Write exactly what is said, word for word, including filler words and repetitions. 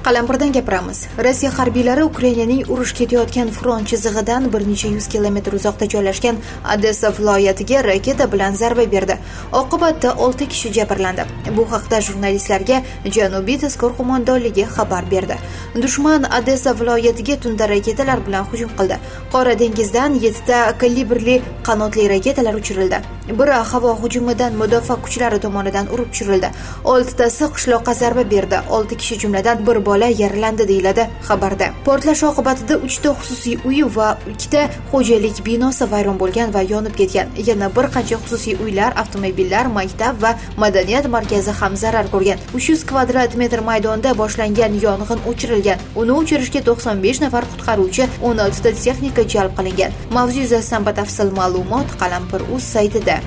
Qalampirdan gapiramiz. Rossiya harbiylari Ukrainaning urush ketayotgan front chizig'idan bir necha yuz kilometr uzoqda joylashgan Odessa viloyatiga raketa bilan zarba berdi. Oqibatda olti kishi jabrlandi. Bu haqda jurnalistlarga Janubiy tezkor qo'mondonligi xabar berdi. Dushman Odessa viloyatiga tunda raketalar bilan hujum qildi. Qora dengizdan yettita kalibrli qanotli raketalar uchirildi. Biri havo hujumidan mudofaa kuchlari tomonidan urib tushirildi. oltitasi qishloqqa zarba berdi. olti kishi jumladan bir bola yaralandi deyiladi xabarda. Portlash oqibatida uchta xususiy uy va ikkita xo'jalik binosi vayron bo'lgan va yonib ketgan. Yana bir qancha xususiy uylar, avtomobillar, maktab va madaniyat markazi ham zarar ko'rgan. uch yuz kvadrat metr maydonda boshlangan yong'in o'chirilgan. Uni o'chirishga to'qson besh nafar qutqaruvchi, o'n oltita texnika jalb qilingan. Mavzu yuzasidan batafsil ma'lumot Qalampir.uz saytida.